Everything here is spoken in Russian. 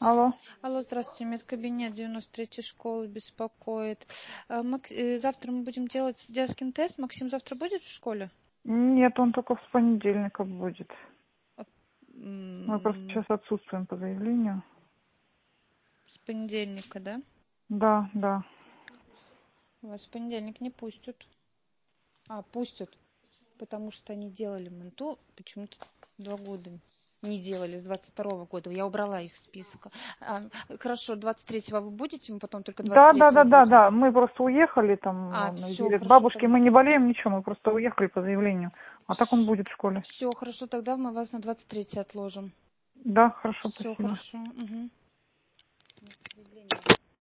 Алло. Алло, здравствуйте, медкабинет 93-й школы беспокоит. Завтра мы будем делать детский тест. Максим завтра будет в школе? Нет, он только с понедельника будет. Мы просто М, сейчас отсутствуем по заявлению. С понедельника, да? Да, да. Вас в понедельник не пустят. Пустят, потому что они делали МНТУ почему-то 2 года не делали, с 22-го года. Я убрала их из списка. Хорошо, 23-го вы будете, мы потом только Да, да, 23-го да, да, будем. да. Мы просто уехали там на Все, неделю к хорошо бабушке. тогда. Мы не болеем, ничего, мы просто уехали по заявлению. А так он будет в школе. Все, хорошо, тогда мы вас на 23 отложим. Да, хорошо, Все, спасибо. хорошо. Угу.